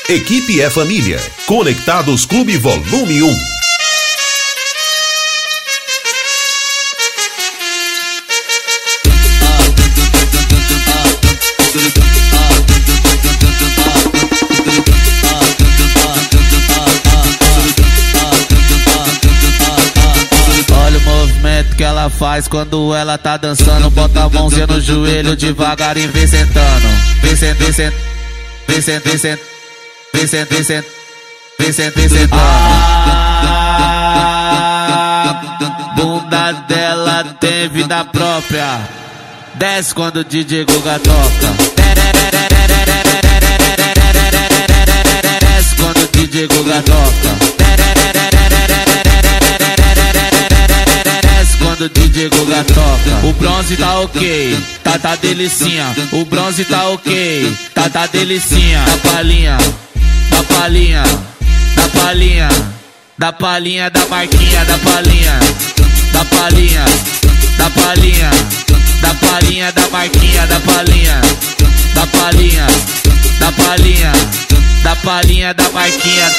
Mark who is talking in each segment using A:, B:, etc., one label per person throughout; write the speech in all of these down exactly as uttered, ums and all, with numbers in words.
A: Equipe é família. Conectados Clube Volume um.
B: Olha o movimento que ela faz quando ela tá dançando. Bota a mãozinha no joelho devagarinho, vem sentando. Vem sentando, vem sentando, vem sentando, vem sentando. Vem sentando, vem sentando, vem sentando, vem sentando. A bunda dela tem vida própria. Desce quando o D J Guga toca. Desce quando o D J Guga toca. Desce quando o D J Guga toca. O bronze tá ok, tá tá delicinha. O bronze tá ok, tá tá delicinha. Da palhinha, da palhinha, da palhinha, da palhinha, da marquinha, da palhinha, da palhinha, da palhinha, da palhinha, da marquinha, da palhinha, da palhinha, da palhinha, da palhinha, da marquinha.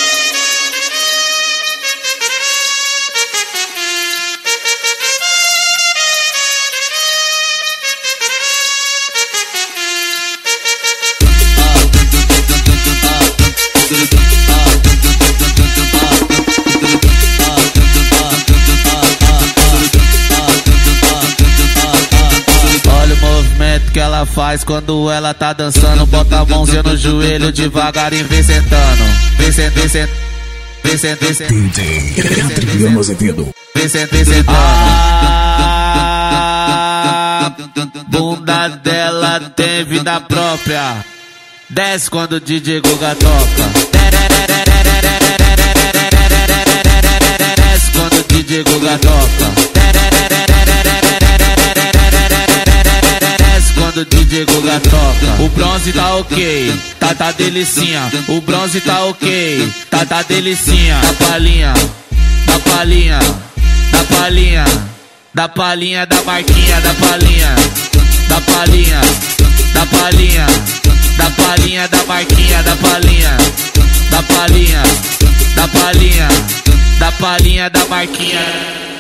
B: Olha o movimento que ela faz quando ela tá dançando. Bota a mãozinha no joelho devagarinho, vem sentando. Vem sentando, vem sentando, vem sentando, vem sentando.
A: D J Adriano Azevedo.
B: Vem sentando, vem sentando. A bunda dela tem vida própria. Desce quando o D J Guga toca. Desce quando o D J Guga toca. Desce quando o D J Guga toca. O bronze tá ok, tá tá delicinha. O bronze tá ok, tá tá delicinha. Da palhinha, da palhinha, da palhinha, da palhinha, da marquinha, da palhinha, da palhinha, da palhinha, da palhinha, da marquinha, da palhinha, da palhinha, da palhinha, da palhinha, da marquinha.